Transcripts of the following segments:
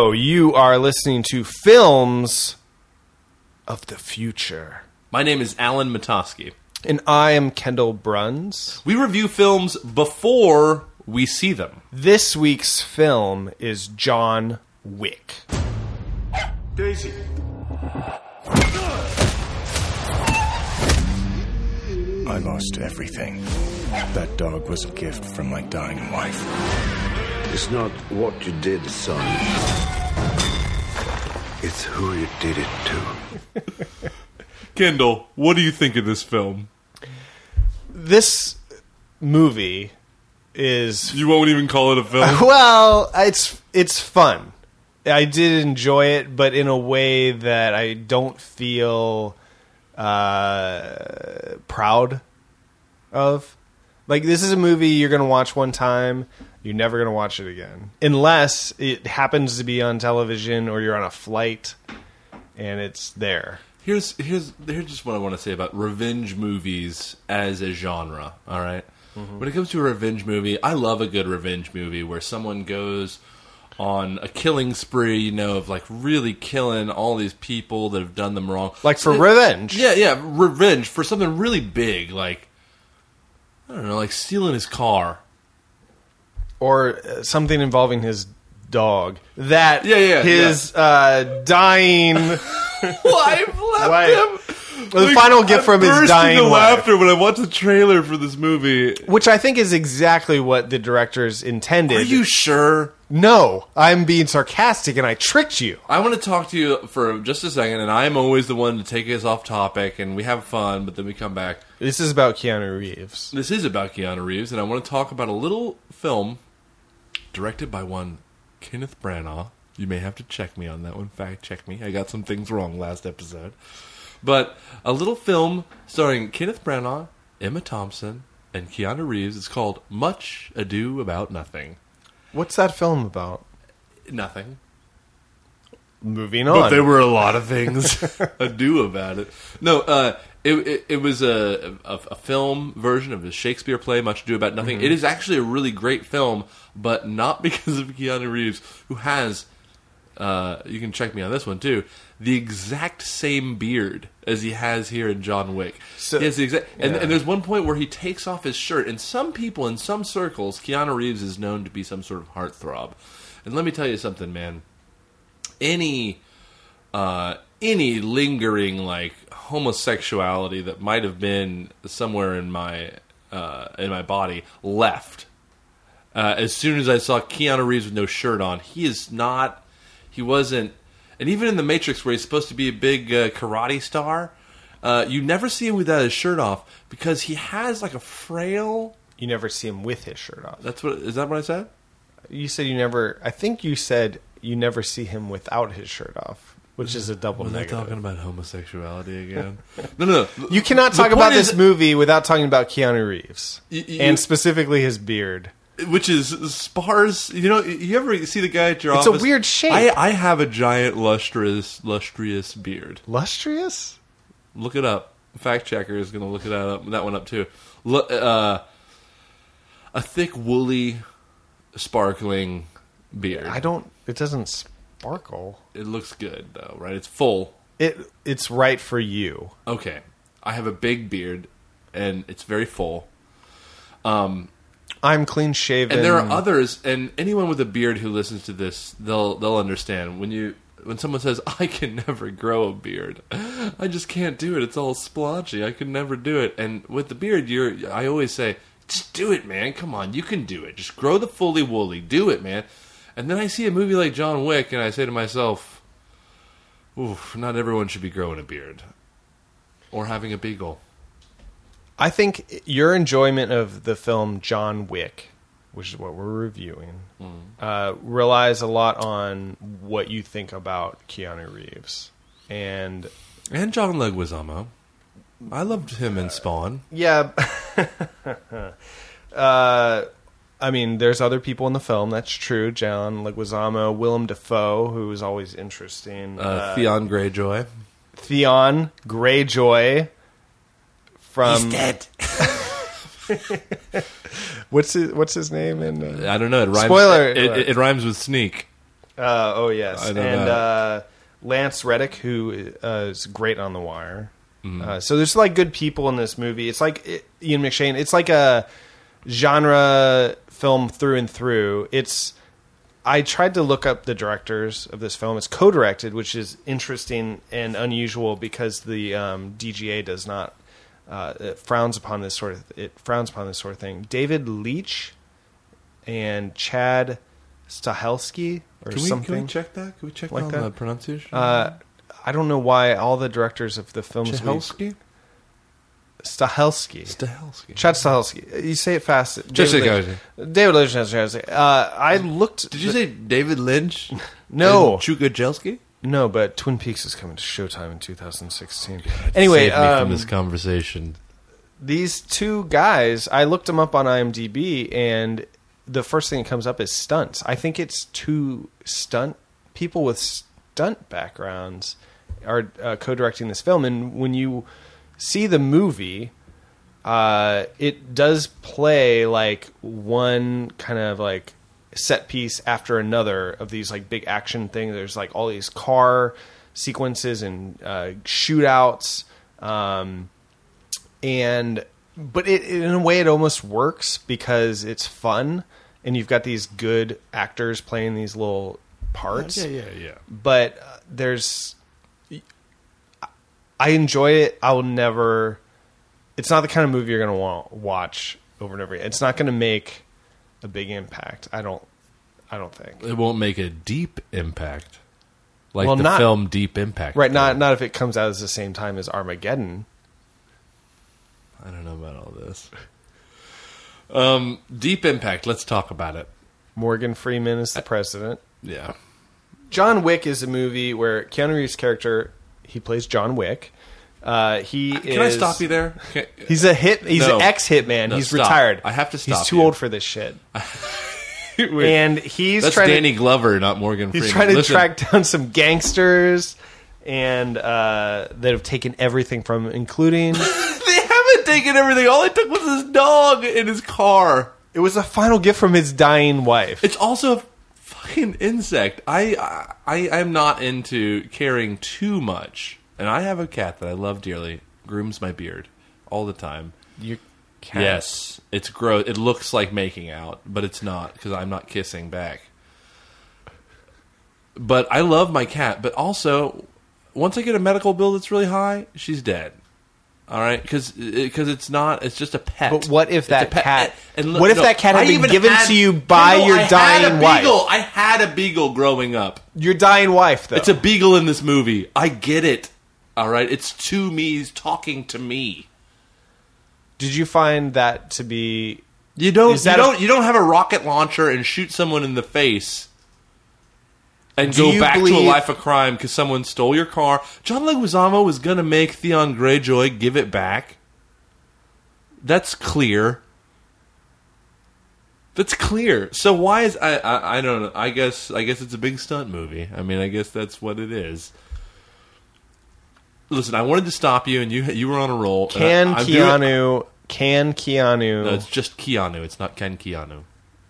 Hello, you are listening to Films of the Future. My name is Alan Matosky. And I am Kendall Bruns. We review films before we see them. This week's film is John Wick. Daisy. I lost everything. That dog was a gift from my dying wife. It's not what you did, son. It's who you did it to. Kendall, what do you think of this film? This movie is... You won't even call it a film? Well, it's fun. I did enjoy it, but in a way that I don't feel proud of. Like, this is a movie you're going to watch one time, you're never going to watch it again. Unless it happens to be on television or you're on a flight and it's there. Here's just what I want to say about revenge movies as a genre, all right? Mm-hmm. When it comes to a revenge movie, I love a good revenge movie where someone goes on a killing spree, of like really killing all these people that have done them wrong. Like for revenge. Yeah, revenge for something really big, like, I don't know, like stealing his car. Or something involving his dog. That his dying wife left him. The final gift from his dying wife. Laughter when I watched the trailer for this movie. Which I think is exactly what the directors intended. Are you sure? No, I'm being sarcastic and I tricked you. I want to talk to you for just a second, and I'm always the one to take us off topic, and we have fun, but then we come back. This is about Keanu Reeves. This is about Keanu Reeves, and I want to talk about a little film directed by one Kenneth Branagh. You may have to check me on that one. Fact check me. I got some things wrong last episode. But a little film starring Kenneth Branagh, Emma Thompson, and Keanu Reeves. It's called Much Ado About Nothing. What's that film about? Nothing. Moving on. But there were a lot of things ado about it. No, it was a film version of the Shakespeare play, Much Ado About Nothing. Mm-hmm. It is actually a really great film, but not because of Keanu Reeves, who has... you can check me on this one too. The exact same beard as he has here in John Wick. So, he has the exact, and there's one point where he takes off his shirt. And some people in some circles, Keanu Reeves is known to be some sort of heartthrob. And let me tell you something, man. Any lingering like homosexuality that might have been somewhere in my body left as soon as I saw Keanu Reeves with no shirt on. He wasn't, and even in The Matrix, where he's supposed to be a big karate star, you never see him without his shirt off because he has like a frail. You never see him with his shirt off. Is that what I said? You said you never. I think you said you never see him without his shirt off, which is a double negative. Was I talking about homosexuality again? No. You cannot talk about this movie without talking about Keanu Reeves and specifically his beard. Which is sparse. You ever see the guy at your office? It's a weird shape. I have a giant lustrous beard. Lustrous? Look it up. Fact checker is going to look that one up too. A thick, woolly, sparkling beard. It doesn't sparkle. It looks good though, right? It's full. It's right for you. Okay. I have a big beard, and it's very full. I'm clean shaven, and there are others, and anyone with a beard who listens to this, they'll understand when someone says, "I can never grow a beard, I just can't do it. It's all splotchy. I could never do it." And with the beard, I always say, "Just do it, man. Come on, you can do it. Just grow the fully woolly. Do it, man." And then I see a movie like John Wick, and I say to myself, "Oof, not everyone should be growing a beard or having a beagle." I think your enjoyment of the film John Wick, which is what we're reviewing, relies a lot on what you think about Keanu Reeves. And John Leguizamo. I loved him in Spawn. Yeah. I mean, there's other people in the film, that's true. John Leguizamo, Willem Dafoe, who is always interesting. Theon Greyjoy. Theon Greyjoy. He's dead. What's his name? I don't know. It rhymes, Spoiler. It rhymes with sneak. Oh yes, I know and that. Lance Reddick, who is great on The Wire. So there's like good people in this movie. It's like Ian McShane. It's like a genre film through and through. I tried to look up the directors of this film. It's co-directed, which is interesting and unusual because the DGA does not it frowns upon this sort of thing. David Leitch and Chad Stahelski or something. Can we check that? Can we check like on that? the pronunciation? I don't know why all the directors of the films Stahelski? Stahelski. Stahelski. Chad Stahelski. You say it fast. Just David Lynch. I looked. Did you say David Lynch? No. Chukajelski? No, but Twin Peaks is coming to Showtime in 2016. Anyway, Save me from this conversation. These two guys, I looked them up on IMDb, and the first thing that comes up is stunts. I think it's two people with stunt backgrounds are co-directing this film, and when you see the movie, it does play like one kind of like set piece after another of these like big action things. There's like all these car sequences and shootouts, but in a way it almost works because it's fun and you've got these good actors playing these little parts. Yeah. But I enjoy it. I will never. It's not the kind of movie you're going to watch over and over again. It's not going to make a big impact. I don't think. It won't make a deep impact, like Well, the not- film Deep Impact. Right? did. Not if it comes out at the same time as Armageddon. I don't know about all this. Deep Impact. Let's talk about it. Morgan Freeman is the president. Yeah. John Wick is a movie where Keanu Reeves' character, he plays John Wick. Can I stop you there? He's a hit. He's No. an ex-hitman. No, He's stop. retired. I have to stop He's too you. old for this shit. And he's That's trying Danny Glover, not Morgan Freeman. He's trying to Listen, track down some gangsters, and that have taken everything from him, including. They haven't taken everything. All they took was his dog in his car. It was a final gift from his dying wife. It's also a fucking insect. I'm not into caring too much, and I have a cat that I love dearly. Grooms my beard all the time. Your cat. Yes, it's gross. It looks like making out, but it's not because I'm not kissing back. But I love my cat. But also, once I get a medical bill that's really high, she's dead. All right, because it's not. It's just a pet. But what if It's that a pet. cat? And What if that cat had been given to you by your dying wife? I had a beagle growing up. Your dying wife, though. It's a beagle in this movie. I get it. All right, it's two me's talking to me. Did you find that to be? You don't. Is that You don't have a rocket launcher and shoot someone in the face. And Do go you back to a believe- life of crime because someone stole your car. John Leguizamo was going to make Theon Greyjoy give it back. That's clear. That's clear. So why is I don't know. I guess it's a big stunt movie. I mean, I guess that's what it is. Listen, I wanted to stop you, and you were on a roll. Can I'm Keanu? No, it's just Keanu. It's not Ken Keanu.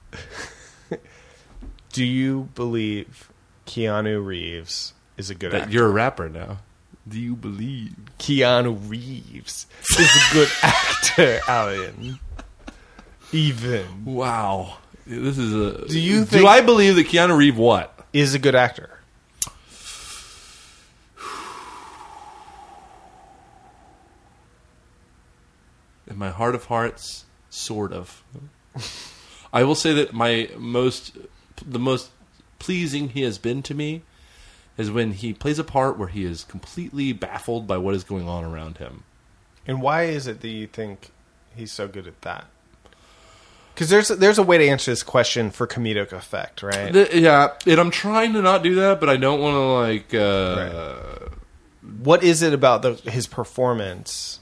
Do you believe Keanu Reeves is a good That actor? you're a rapper now. Do you believe? Keanu Reeves is a good actor, Alan. Even Wow. This is a. Do you Do think- I believe that Keanu Reeves what? is a good actor. In my heart of hearts, sort of. I will say that the most pleasing he has been to me is when he plays a part where he is completely baffled by what is going on around him. And why is it that you think he's so good at that? Because there's a way to answer this question for comedic effect, right? Yeah, and I'm trying to not do that, but I don't want to What is it about his performance?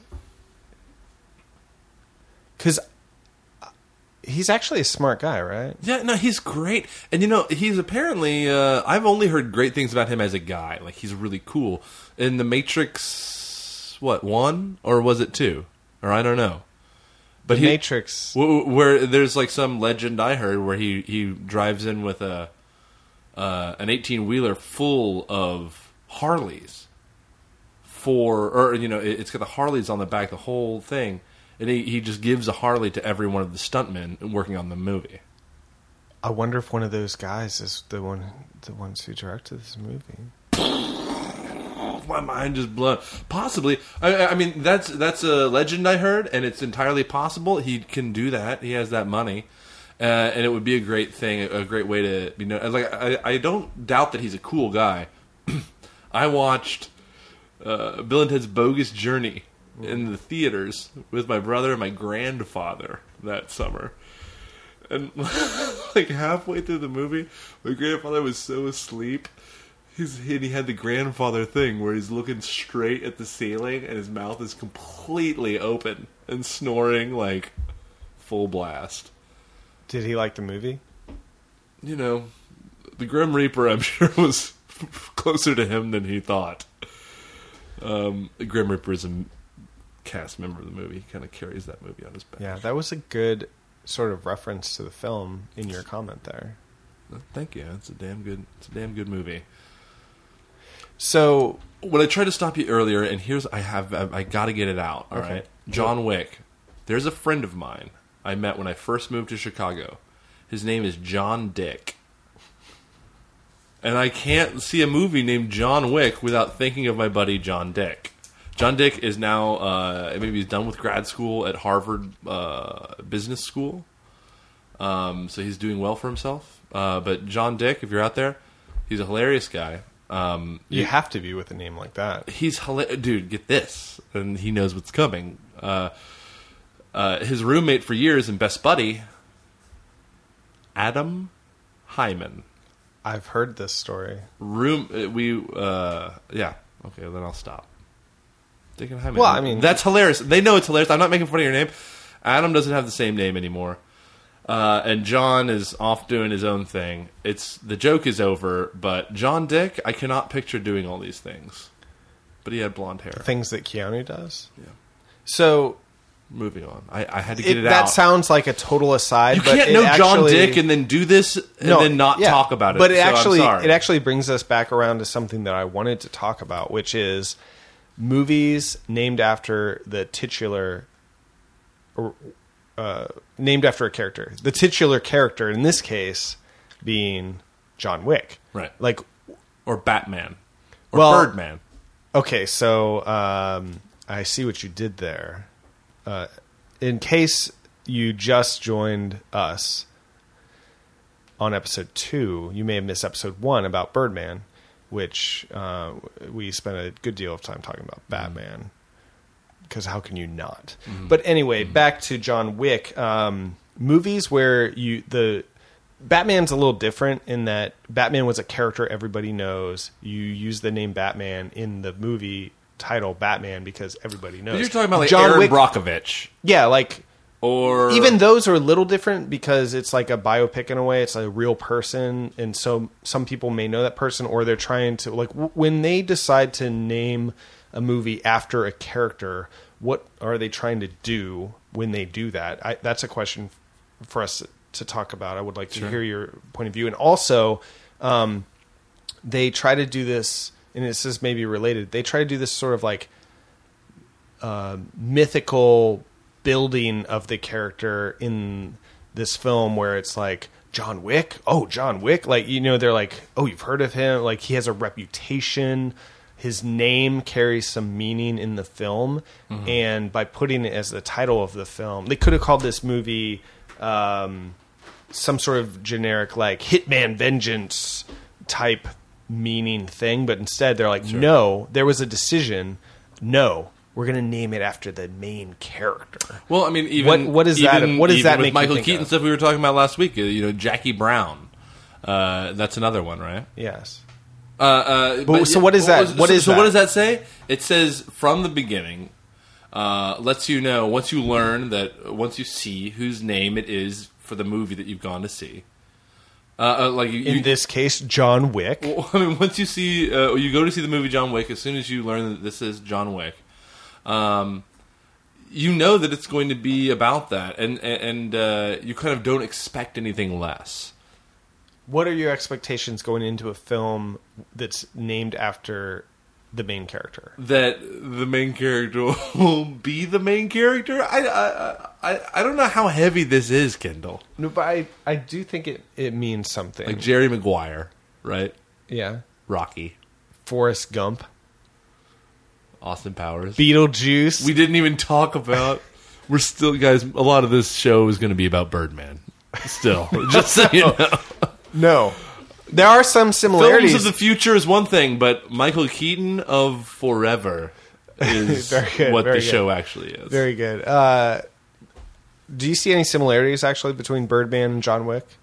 Because he's actually a smart guy, right? Yeah, no, he's great. And, he's apparently... I've only heard great things about him as a guy. Like, he's really cool. In The Matrix, 1? Or was it 2? Or I don't know. But Matrix. Where there's, like, some legend I heard where he drives in with a an 18-wheeler full of Harleys it's got the Harleys on the back, the whole thing, and he just gives a Harley to every one of the stuntmen working on the movie. I wonder if one of those guys is the ones who directed this movie. My mind just blown. Possibly. I mean, that's a legend I heard, and it's entirely possible he can do that. He has that money, and it would be a great thing, a great way to be known. Like, I don't doubt that he's a cool guy. I watched Bill and Ted's Bogus Journey in the theaters with my brother and my grandfather that summer. And like halfway through the movie, my grandfather was so asleep. He had the grandfather thing where he's looking straight at the ceiling and his mouth is completely open and snoring like full blast. Did he like the movie? You know, the Grim Reaper, I'm sure, was closer to him than he thought. The Grim Reaper is a cast member of the movie. He kind of carries that movie on his back. Yeah, that was a good sort of reference to the film in your comment there. Thank you. It's a damn good movie. So when I tried to stop you earlier, and I got to get it out. All right, John Wick. There's a friend of mine I met when I first moved to Chicago. His name is John Dick, and I can't see a movie named John Wick without thinking of my buddy John Dick. John Dick is now maybe he's done with grad school at Harvard Business School, so he's doing well for himself. But John Dick, if you're out there, he's a hilarious guy. You have to be with a name like that. He's hilarious. Dude, get this. And he knows what's coming. His roommate for years and best buddy, Adam Hyman. I've heard this story. Yeah. Okay, then I'll stop. Thinking Hyman. Well, I mean, that's hilarious. They know it's hilarious. I'm not making fun of your name. Adam doesn't have the same name anymore. And John is off doing his own thing. The joke is over, but John Dick, I cannot picture doing all these things. But he had blonde hair. Things that Keanu does? Yeah. So, moving on. I had to get it out. That sounds like a total aside. You can't know John Dick and then do this and then not talk about it. But it actually brings us back around to something that I wanted to talk about, which is movies named after the titular... named after a character. The titular character in this case being John Wick. Right. Like, or Batman. Or Birdman. Okay, so I see what you did there. In case you just joined us on episode 2, you may have missed episode 1 about Birdman, which we spent a good deal of time talking about Batman. Because how can you not? Mm-hmm. But anyway, back to John Wick. Movies where Batman's a little different in that Batman was a character everybody knows. You use the name Batman in the movie title Batman because everybody knows. But you're talking about like John Aaron Wick, Brockovich. Yeah, like... Or even those are a little different because it's like a biopic in a way. It's a real person, and so some people may know that person, or they're trying to... Like, when they decide to name a movie after a character, what are they trying to do when they do that? That's a question for us to talk about. I would like to hear your point of view. And also, they try to do this, and this is maybe related, they try to do this sort of like mythical building of the character in this film where it's like, John Wick? Oh, John Wick? Like, they're like, oh, you've heard of him? Like, he has a reputation. His name carries some meaning in the film, and by putting it as the title of the film, they could have called this movie some sort of generic, like, Hitman Vengeance type meaning thing, but instead they're like, no, there was a decision, no, we're going to name it after the main character. Well, I mean, even... What is that? What does that make Michael you think Keaton of? stuff we were talking about last week, Jackie Brown. That's another one, right? Yes. So what is that? What does that say? It says from the beginning, lets you know once you learn that once you see whose name it is for the movie that you've gone to see. In this case, John Wick. Well, I mean, once you see, you go to see the movie John Wick. As soon as you learn that this is John Wick, you know that it's going to be about that, and you kind of don't expect anything less. What are your expectations going into a film that's named after the main character? That the main character will be the main character? I don't know how heavy this is, Kendall. No, but I do think it means something. Like Jerry Maguire, right? Yeah. Rocky. Forrest Gump. Austin Powers. Beetlejuice. We didn't even talk about... We're still... Guys, a lot of this show is going to be about Birdman. Still. Just so you know. No. There are some similarities. Films of the future is one thing, but Michael Keaton of Forever is what the show actually is. Very good. Do you see any similarities, actually, between Birdman and John Wick?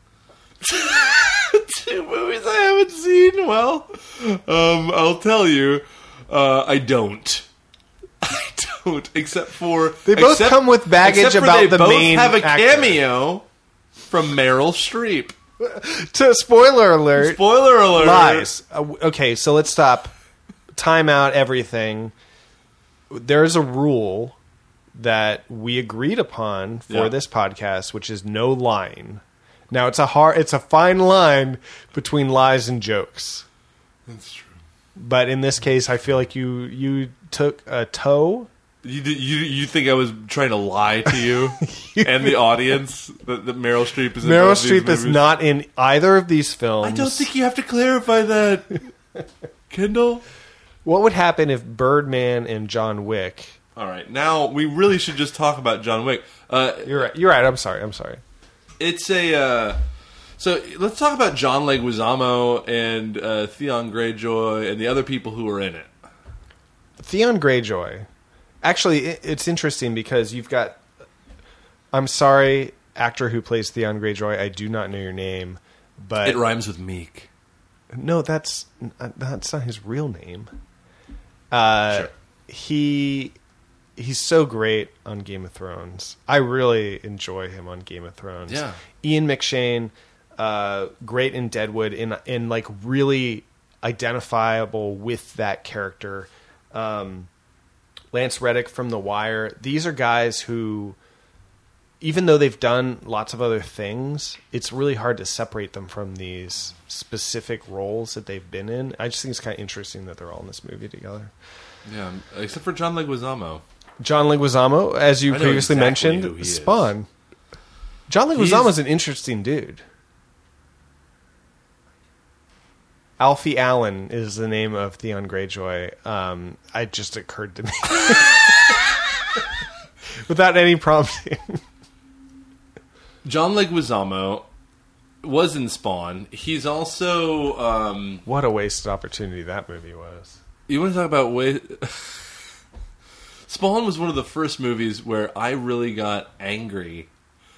Two movies I haven't seen. Well, I'll tell you, I don't. I don't, except for... They both come with baggage about the main They both have a actor. cameo from Meryl Streep. Spoiler alert. Spoiler alert. Lies. Okay, so let's stop. Time out everything. There's a rule that we agreed upon for this podcast, which is no lying. Now it's a fine line between lies and jokes. That's true. But in this case, I feel like you took a toe. You think I was trying to lie to you and the audience that Meryl Streep is in Meryl both these Streep is movies? not in either of these films. I don't think you have to clarify that, Kendall. What would happen if Birdman and John Wick... All right, now we really should just talk about John Wick. You're right. I'm sorry. It's a... so let's talk about John Leguizamo and Theon Greyjoy and the other people who are in it. Theon Greyjoy. Actually, it's interesting because you've got... I'm sorry, actor who plays Theon Greyjoy. I do not know your name, but... It rhymes with Meek. No, that's not his real name. Sure. He's so great on Game of Thrones. I really enjoy him on Game of Thrones. Yeah. Ian McShane, great in Deadwood, in like really identifiable with that character. Lance Reddick from The Wire. These are guys who, even though they've done lots of other things, it's really hard to separate them from these specific roles that they've been in. I just think it's kind of interesting that they're all in this movie together. Yeah, except for John Leguizamo. John Leguizamo, as you previously exactly who mentioned, he is. Spawn. John Leguizamo is an interesting dude. Alfie Allen is the name of Theon Greyjoy. It just occurred to me. Without any prompting. John Leguizamo was in Spawn. He's also... What a wasted opportunity that movie was. You want to talk about... Spawn was one of the first movies where I really got angry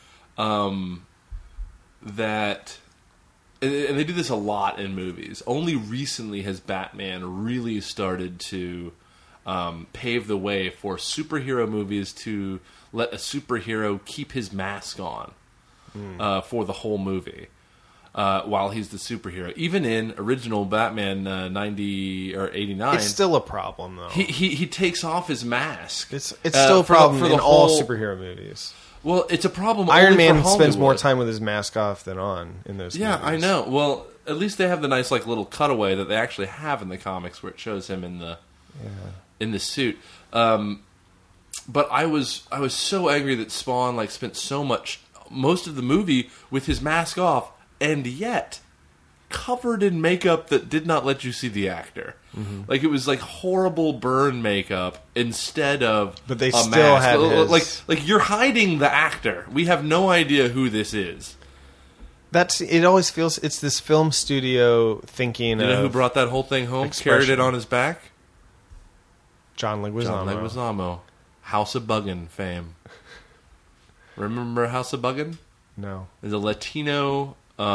that... And they do this a lot in movies. Only recently has Batman really started to pave the way for superhero movies to let a superhero keep his mask on for the whole movie while he's the superhero. Even in original Batman 90 or 89, It's still a problem, though. he takes off his mask. It's still a problem for the in all whole- superhero movies. Well, it's a problem. Iron only for Man spends more Hollywood. time with his mask off than on in those Yeah, movies. I know. Well, at least they have the nice like little cutaway that they actually have in the comics where it shows him in the suit. But I was so angry that Spawn like spent most of the movie with his mask off, and yet covered in makeup that did not let you see the actor. Mm-hmm. Like it was like horrible burn makeup instead of But they a still mask. had his... like you're hiding the actor. We have no idea who this is. It always feels it's this film studio thinking You know of who brought that whole thing home? expression. Carried it on his back? John Leguizamo. John Leguizamo. House of Buggin fame. Remember House of Buggin? No. There's a Latino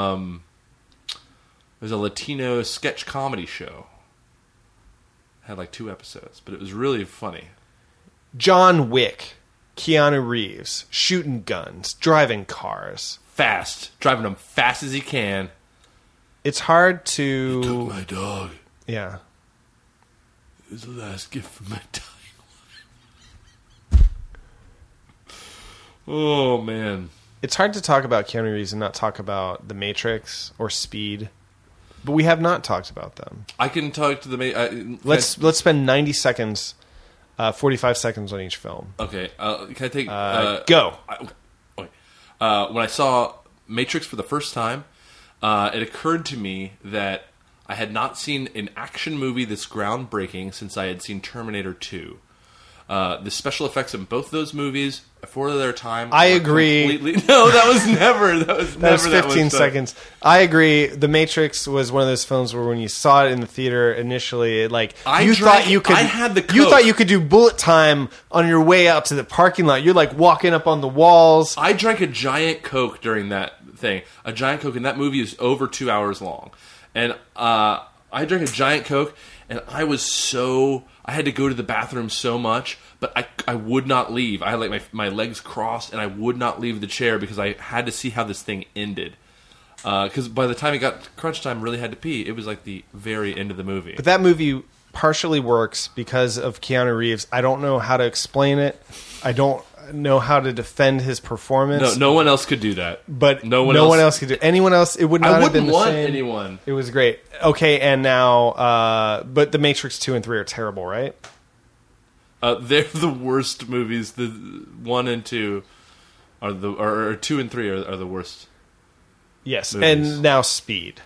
sketch comedy show. Had like 2 episodes, but it was really funny. John Wick, Keanu Reeves, shooting guns, driving cars. Fast. Driving them fast as he can. It's hard to... Took my dog. Yeah. It was the last gift from my dying wife. Oh, man. it's hard to talk about Keanu Reeves and not talk about The Matrix or Speed, but we have not talked about them. I can talk to the... Let's spend 90 seconds, 45 seconds on each film. Okay, can I take... Go. When I saw Matrix for the first time, it occurred to me that I had not seen an action movie this groundbreaking since I had seen Terminator 2. The special effects in both those movies, for their time... I agree. No, that was never... That was 15 seconds. I agree. The Matrix was one of those films where when you saw it in the theater initially, it I had the Coke. You thought you could do bullet time on your way out to the parking lot. You're like walking up on the walls. I drank a giant Coke during that thing. A giant Coke, and that movie is over 2 hours long. And I drank a giant Coke, and I had to go to the bathroom so much, but I would not leave. I had my legs crossed, and I would not leave the chair because I had to see how this thing ended. Because by the time it got crunch time, really had to pee. It was like the very end of the movie. But that movie partially works because of Keanu Reeves. I don't know how to explain it. I don't know how to defend his performance. No one else could do that. But no one else could do. Anyone else? It would not have been the same. I wouldn't want anyone. It was great. Okay, and now, but The Matrix 2 and 3 are terrible, right? They're the worst movies. The 1 and 2 or 2 and 3 are the worst. Yes, movies. And now Speed.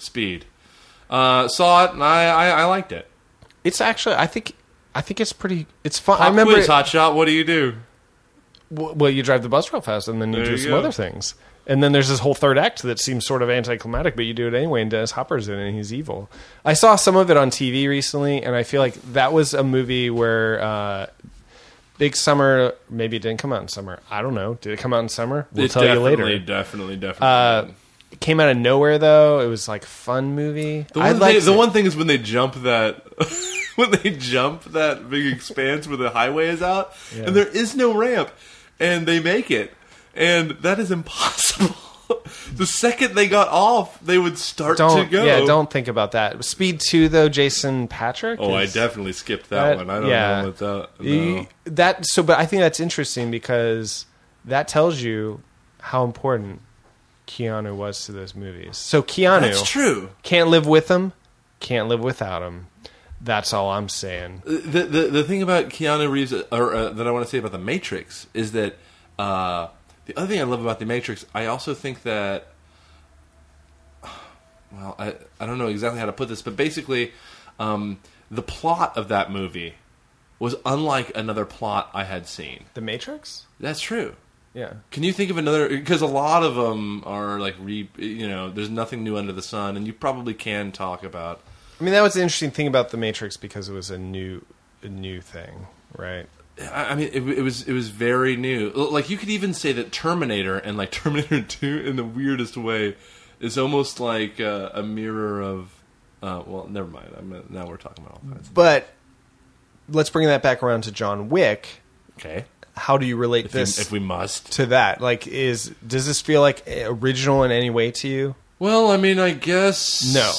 Saw it, and I liked it. It's actually, I think it's pretty. It's fun. Pop I remember quiz, Hot Shot. What do you do? Well, you drive the bus real fast, and then you There do you some go. other things. And then there's this whole third act that seems sort of anticlimactic, but you do it anyway, and Dennis Hopper's in it, and he's evil. I saw some of it on TV recently, and I feel like that was a movie where Big Summer, maybe it didn't come out in summer. I don't know. Did it come out in summer? We'll tell you later. Definitely. It came out of nowhere, though. It was like a fun movie. The one thing is when they jump that... when they jump that big expanse where the highway is out, and there is no ramp, and they make it. And that is impossible. The second they got off, they would start to go. Yeah, don't think about that. Speed 2, though, Jason Patrick. Oh, I definitely skipped that one. I don't know what's out. No. But I think that's interesting because that tells you how important Keanu was to those movies. So Keanu, that's true. Can't live with him, can't live without him. That's all I'm saying. The thing about Keanu Reeves, that I want to say about The Matrix, is that the other thing I love about The Matrix, I also think that, well, I don't know exactly how to put this, but basically, the plot of that movie was unlike another plot I had seen. The Matrix? That's true. Yeah. Can you think of another? Because a lot of them are like, there's nothing new under the sun, and you probably can talk about. I mean, that was the interesting thing about The Matrix because it was a new thing, right? I mean, it was very new. Like, you could even say that Terminator and like Terminator 2 in the weirdest way is almost like a mirror of. Well, never mind. Now we're talking about all kinds. But let's bring that back around to John Wick. Okay. How do you relate this, if we must, to that? Like, does this feel like original in any way to you? Well, I mean, I guess no.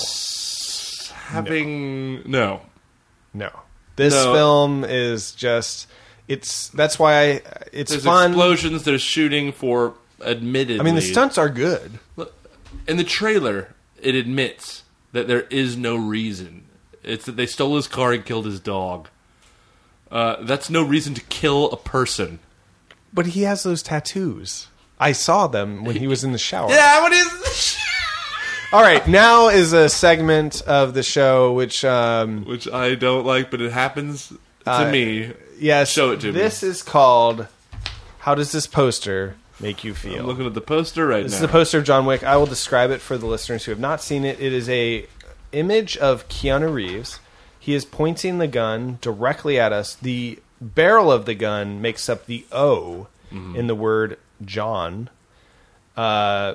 No. This film is just. That's why it's there's fun. Explosions. There's shooting for admittedly. I mean, the stunts are good. In the trailer, it admits that there is no reason. It's that they stole his car and killed his dog. That's no reason to kill a person. But he has those tattoos. I saw them when he was in the shower. Yeah, what is? All right, now is a segment of the show which I don't like, but it happens to me. Yes, show it to me. This is called "How Does This Poster Make You Feel?" I'm looking at the poster right now. This is the poster of John Wick. I will describe it for the listeners who have not seen it. It is a image of Keanu Reeves. He is pointing the gun directly at us. The barrel of the gun makes up the O in the word John. Keanu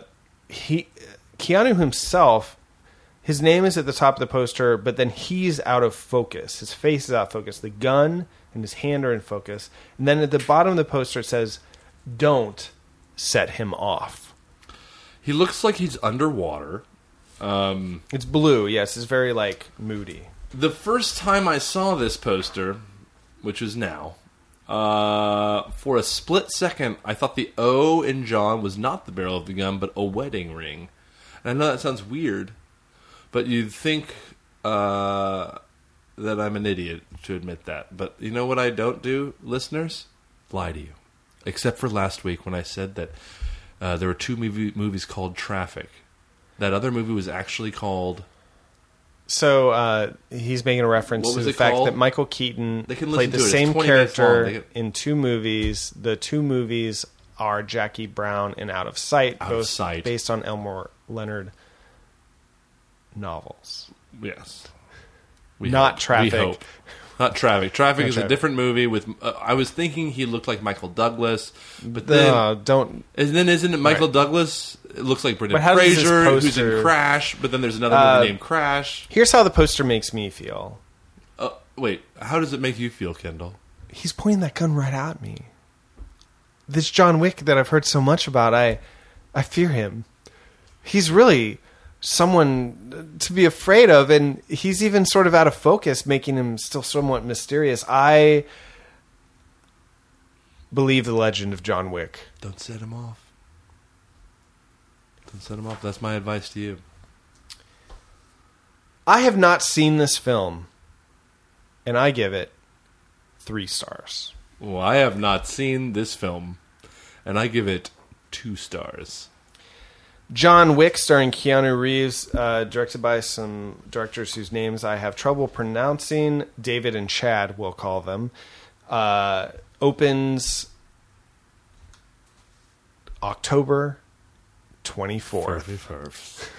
himself, his name is at the top of the poster, but then he's out of focus. His face is out of focus. The gun and his hand are in focus. And then at the bottom of the poster it says, "Don't set him off." He looks like he's underwater. It's blue, yes. It's very, like, moody. The first time I saw this poster, which was now, For a split second, I thought the O in John was not the barrel of the gun, but a wedding ring. And I know that sounds weird, but you'd think that I'm an idiot to admit that. But you know what I don't do, listeners? Lie to you. Except for last week when I said that there were two movies called Traffic. That other movie was actually called... So he's making a reference to the fact that Michael Keaton played the same character in two movies. The two movies are Jackie Brown and Out of Sight, both based on Elmore Leonard novels. Yes. Not Traffic. We hope. Not Traffic. Traffic is a different movie with... I was thinking he looked like Michael Douglas, but then... don't... And then isn't it Michael Douglas? It looks like Brendan Fraser, who's in Crash, but then there's another movie named Crash. Here's how the poster makes me feel. Wait, how does it make you feel, Kendall? He's pointing that gun right at me. This John Wick that I've heard so much about, I fear him. He's really... someone to be afraid of, and he's even sort of out of focus, making him still somewhat mysterious. I believe the legend of John Wick. Don't set him off. Don't set him off. That's my advice to you. I have not seen this film, and I give it 3 stars. Well, I have not seen this film, and I give it 2 stars. John Wick, starring Keanu Reeves, directed by some directors whose names I have trouble pronouncing. David and Chad, we'll call them. Opens October 24th.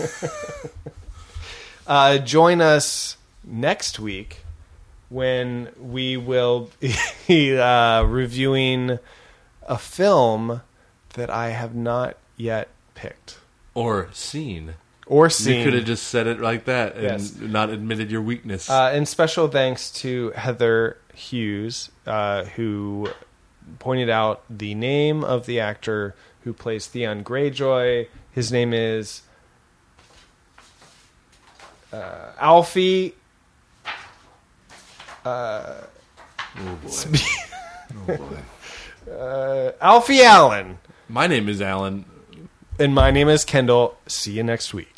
Join us next week when we will be reviewing a film that I have not yet picked or seen. You could have just said it like that and not admitted your weakness. And special thanks to Heather Hughes, who pointed out the name of the actor who plays Theon Greyjoy. His name is Alfie. Oh boy. Alfie Allen. My name is Alan. And my name is Kendall. See you next week.